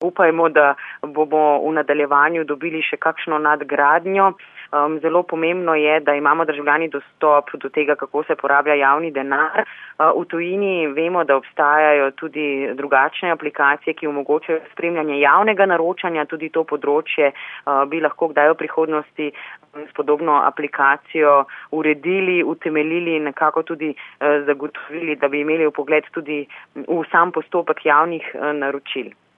upajmo, da bomo v nadaljevanju dobili še kakšno nadgradnjo. Zelo pomembno je, da imamo državljani dostop do tega, kako se porablja javni denar. V tujini vemo, da obstajajo tudi drugačne aplikacije, ki omogočajo spremljanje javnega naročanja. Tudi to področje bi lahko kdaj v prihodnosti s podobno aplikacijo uredili, utemeljili in nekako tudi zagotovili, da bi imeli vpogled tudi v sam postopek javnih naročil.